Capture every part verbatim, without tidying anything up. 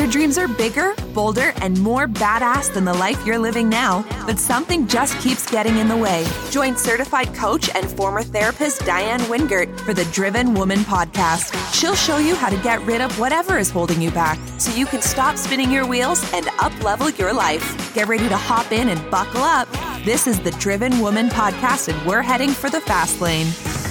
Your dreams are bigger, bolder, and more badass than the life you're living now, but something just keeps getting in the way. Join certified coach and former therapist Diane Wingert for the Driven Woman podcast. She'll show you how to get rid of whatever is holding you back so you can stop spinning your wheels and up-level your life. Get ready to hop in and buckle up. This is the Driven Woman podcast, and we're heading for the fast lane.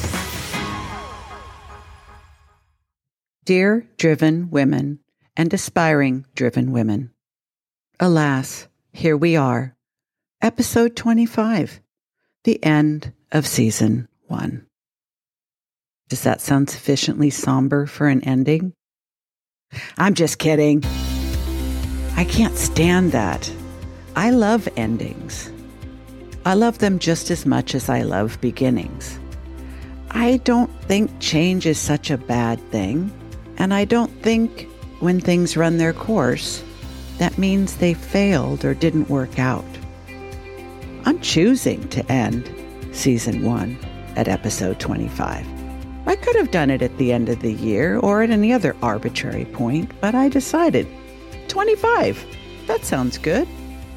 Dear driven women and aspiring driven women, alas, here we are, episode twenty-five, the end of season one. Does that sound sufficiently somber for an ending? I'm just kidding. I can't stand that. I love endings. I love them just as much as I love beginnings. I don't think change is such a bad thing. And I don't think when things run their course, that means they failed or didn't work out. I'm choosing to end season one at episode twenty-five. I could have done it at the end of the year or at any other arbitrary point, but I decided twenty-five. That sounds good.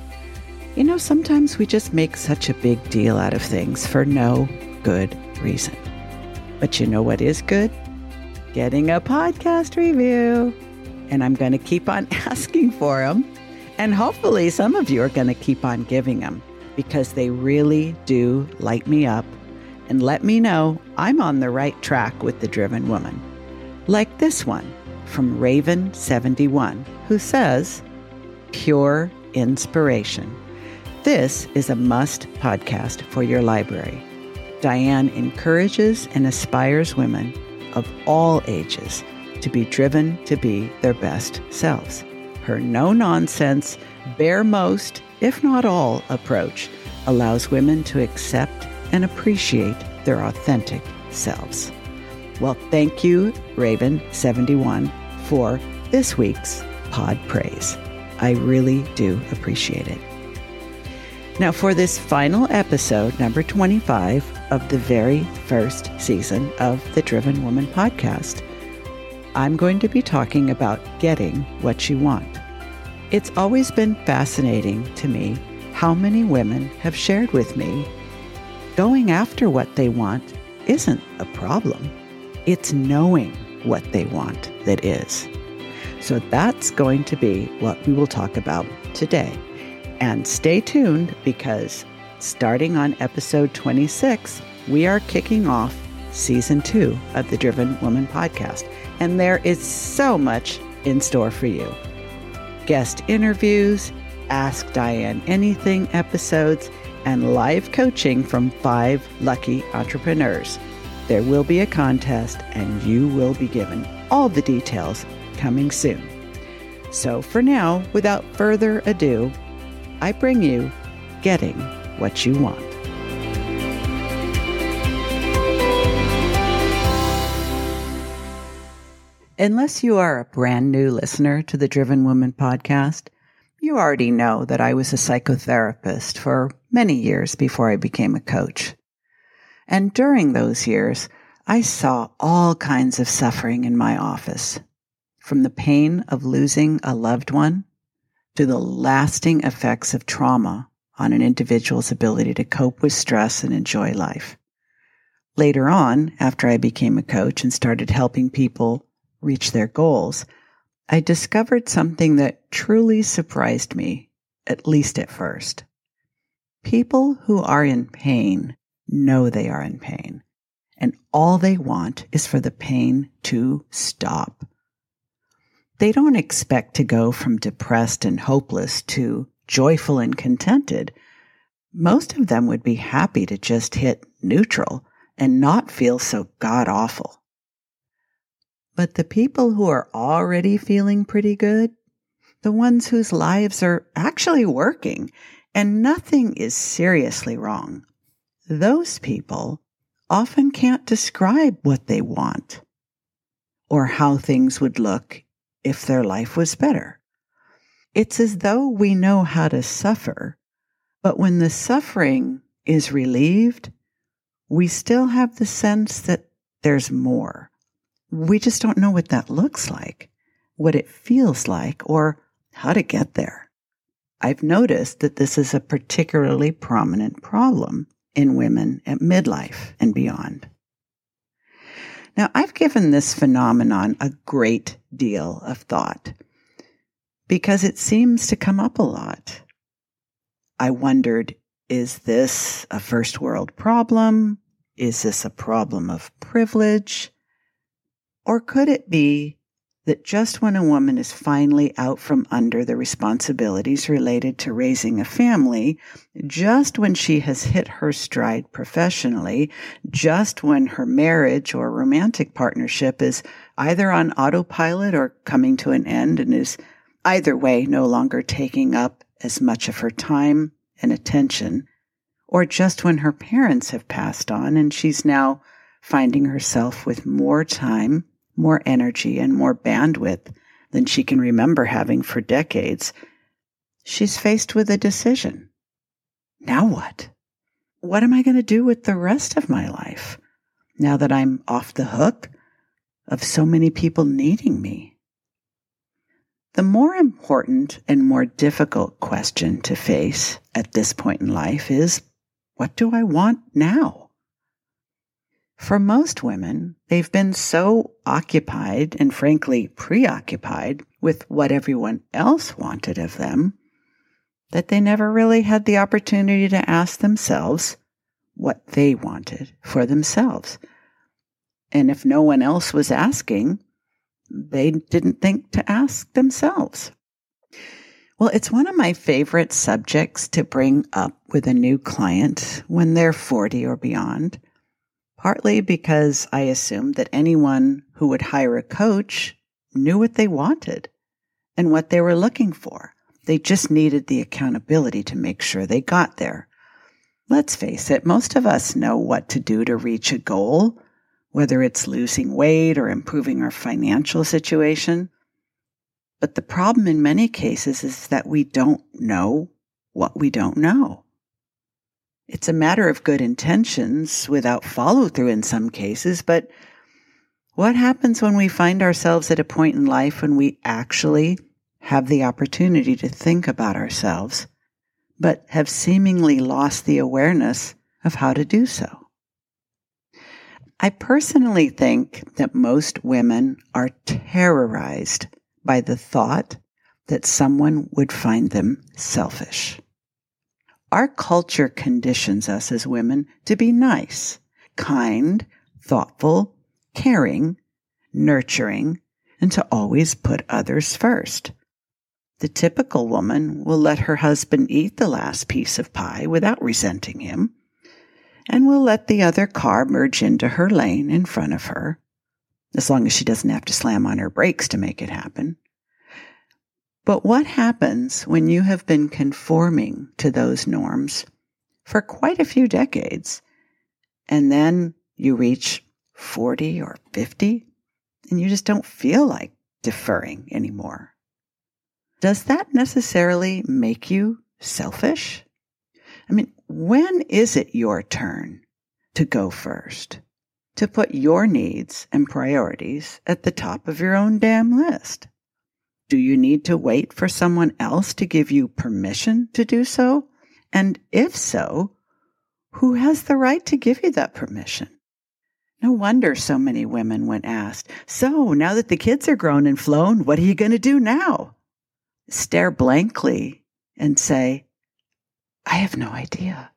You know, sometimes we just make such a big deal out of things for no good reason. But you know what is good? Getting a podcast review. And I'm going to keep on asking for them. And hopefully some of you are going to keep on giving them because they really do light me up and let me know I'm on the right track with the Driven Woman. Like this one from Raven seventy-one, who says, pure inspiration. This is a must podcast for your library. Diane encourages and aspires women of all ages to be driven to be their best selves. Her no-nonsense, bear most, if not all, approach allows women to accept and appreciate their authentic selves. Well, thank you, Raven seventy-one, for this week's pod praise. I really do appreciate it. Now, for this final episode, number twenty-five of the very first season of the Driven Woman podcast, I'm going to be talking about getting what you want. It's always been fascinating to me how many women have shared with me going after what they want isn't a problem. It's knowing what they want that is. So that's going to be what we will talk about today. And stay tuned because starting on episode twenty-six, we are kicking off season two of the Driven Woman podcast. And there is so much in store for you. Guest interviews, Ask Diane Anything episodes, and live coaching from five lucky entrepreneurs. There will be a contest and you will be given all the details coming soon. So for now, without further ado, I bring you Getting What You Want. Unless you are a brand new listener to the Driven Woman podcast, you already know that I was a psychotherapist for many years before I became a coach. And during those years, I saw all kinds of suffering in my office, from the pain of losing a loved one to the lasting effects of trauma on an individual's ability to cope with stress and enjoy life. Later on, after I became a coach and started helping people reach their goals, I discovered something that truly surprised me, at least at first. People who are in pain know they are in pain, and all they want is for the pain to stop. They don't expect to go from depressed and hopeless to joyful and contented. Most of them would be happy to just hit neutral and not feel so god-awful. But the people who are already feeling pretty good, the ones whose lives are actually working and nothing is seriously wrong, those people often can't describe what they want or how things would look if their life was better. It's as though we know how to suffer, but when the suffering is relieved, we still have the sense that there's more. We just don't know what that looks like. what it feels like or how to get there. I've noticed that this is a particularly prominent problem in women at midlife and beyond. Now, I've given this phenomenon a great deal of thought because it seems to come up a lot. I wondered, is this a first world problem? Is this a problem of privilege? Or could it be that just when a woman is finally out from under the responsibilities related to raising a family, just when she has hit her stride professionally, just when her marriage or romantic partnership is either on autopilot or coming to an end and is either way no longer taking up as much of her time and attention, or just when her parents have passed on and she's now finding herself with more time, more energy, and more bandwidth than she can remember having for decades, she's faced with a decision. Now what? What am I going to do with the rest of my life now that I'm off the hook of so many people needing me? The more important and more difficult question to face at this point in life is, what do I want now? For most women, they've been so occupied and frankly preoccupied with what everyone else wanted of them that they never really had the opportunity to ask themselves what they wanted for themselves. And if no one else was asking, they didn't think to ask themselves. Well, it's one of my favorite subjects to bring up with a new client when they're forty or beyond. Partly because I assumed that anyone who would hire a coach knew what they wanted and what they were looking for. They just needed the accountability to make sure they got there. Let's face it, most of us know what to do to reach a goal, whether it's losing weight or improving our financial situation. But the problem in many cases is that we don't know what we don't know. It's a matter of good intentions without follow-through in some cases, but what happens when we find ourselves at a point in life when we actually have the opportunity to think about ourselves, but have seemingly lost the awareness of how to do so? I personally think that most women are terrorized by the thought that someone would find them selfish. Our culture conditions us as women to be nice, kind, thoughtful, caring, nurturing, and to always put others first. The typical woman will let her husband eat the last piece of pie without resenting him, and will let the other car merge into her lane in front of her, as long as she doesn't have to slam on her brakes to make it happen. But what happens when you have been conforming to those norms for quite a few decades, and then you reach forty or fifty, and you just don't feel like deferring anymore? Does that necessarily make you selfish? I mean, when is it your turn to go first, to put your needs and priorities at the top of your own damn list? Do you need to wait for someone else to give you permission to do so? And if so, who has the right to give you that permission? No wonder so many women, when asked, "So, now that the kids are grown and flown, what are you going to do now?" stare blankly and say, "I have no idea."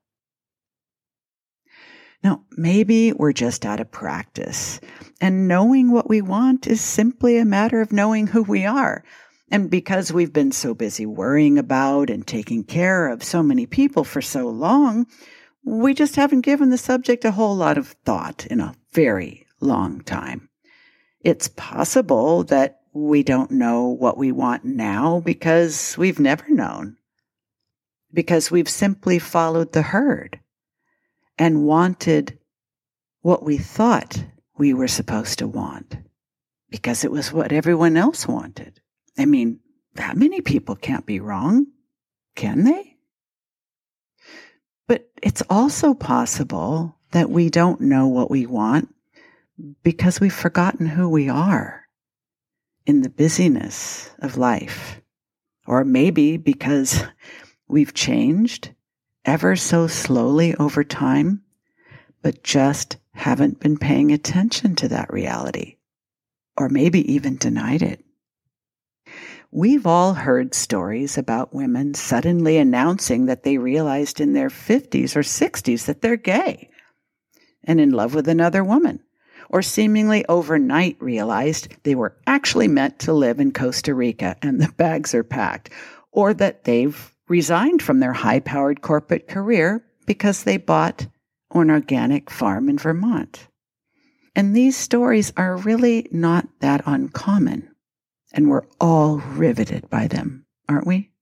Now, maybe we're just out of practice, and knowing what we want is simply a matter of knowing who we are. And because we've been so busy worrying about and taking care of so many people for so long, we just haven't given the subject a whole lot of thought in a very long time. It's possible that we don't know what we want now because we've never known, because we've simply followed the herd and wanted what we thought we were supposed to want because it was what everyone else wanted. I mean, that many people can't be wrong, can they? But it's also possible that we don't know what we want because we've forgotten who we are. in the busyness of life. Or maybe because we've changed ever so slowly over time, but just haven't been paying attention to that reality, or maybe even denied it. We've all heard stories about women suddenly announcing that they realized in their fifties or sixties that they're gay and in love with another woman, or seemingly overnight realized they were actually meant to live in Costa Rica and the bags are packed, or that they've resigned from their high-powered corporate career because they bought an organic farm in Vermont. And these stories are really not that uncommon. And we're all riveted by them, aren't we?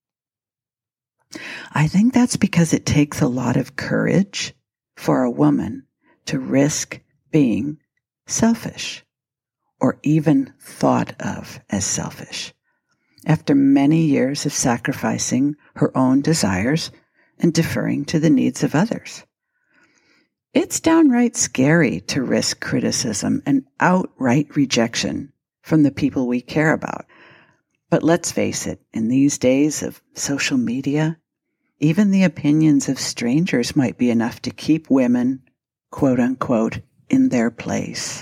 I think that's because it takes a lot of courage for a woman to risk being selfish, or even thought of as selfish, after many years of sacrificing her own desires and deferring to the needs of others. It's downright scary to risk criticism and outright rejection from the people we care about. But let's face it, in these days of social media, even the opinions of strangers might be enough to keep women, quote unquote, in their place.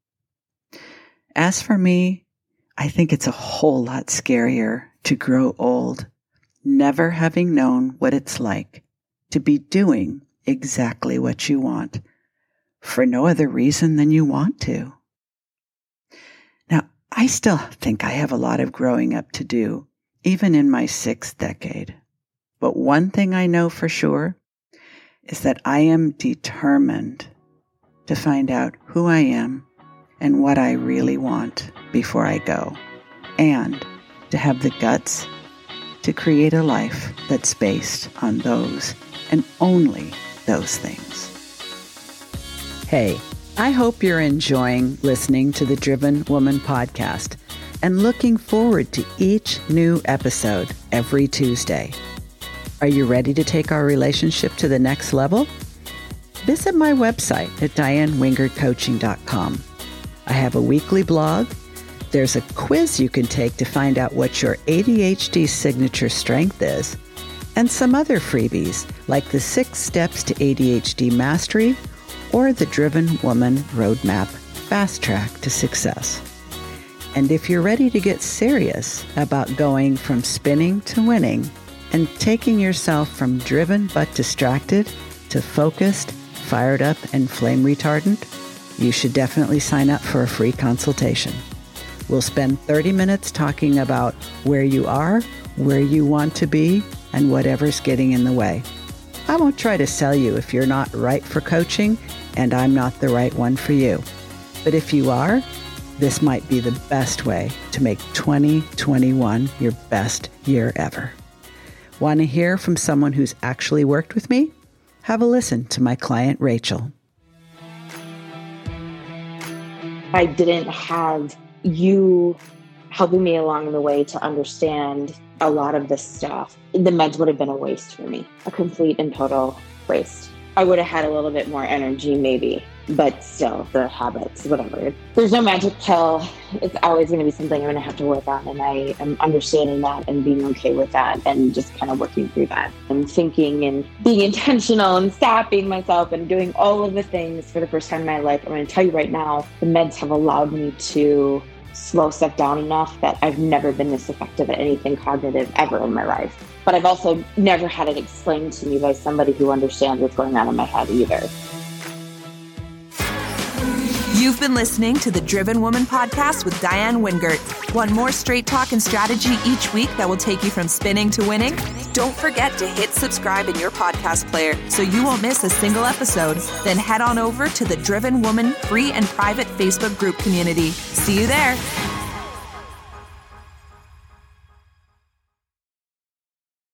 As for me, I think it's a whole lot scarier to grow old, never having known what it's like to be doing exactly what you want, for no other reason than you want to. Now, I still think I have a lot of growing up to do, even in my sixth decade. But one thing I know for sure is that I am determined to find out who I am and what I really want before I go, and to have the guts to create a life that's based on those and only those things. Hey, I hope you're enjoying listening to the Driven Woman podcast and looking forward to each new episode every Tuesday. Are you ready to take our relationship to the next level? Visit my website at diane wingert coaching dot com. I have a weekly blog. There's a quiz you can take to find out what your A D H D signature strength is, and some other freebies like the six steps to A D H D mastery or the Driven Woman Roadmap Fast Track to Success. And if you're ready to get serious about going from spinning to winning and taking yourself from driven but distracted to focused, fired up, and flame retardant, you should definitely sign up for a free consultation. We'll spend thirty minutes talking about where you are, where you want to be, and whatever's getting in the way. I won't try to sell you if you're not right for coaching, and I'm not the right one for you. But if you are, this might be the best way to make twenty twenty-one your best year ever. Want to hear from someone who's actually worked with me? Have a listen to my client, Rachel. I didn't have you helping me along the way to understand a lot of this stuff, the meds would have been a waste for me, a complete and total waste. I would have had a little bit more energy maybe, but still the habits, whatever. There's no magic pill. It's always going to be something I'm going to have to work on. And I am understanding that and being okay with that and just kind of working through that and thinking and being intentional and stopping myself and doing all of the things for the first time in my life. I'm going to tell you right now, the meds have allowed me to slow stuff down enough that I've never been this effective at anything cognitive ever in my life. But I've also never had it explained to me by somebody who understands what's going on in my head either. You've been listening to the Driven Woman podcast with Diane Wingert. Want more straight talk and strategy each week that will take you from spinning to winning? Don't forget to hit subscribe in your podcast player so you won't miss a single episode. Then head on over to the Driven Woman free and private Facebook group community. See you there.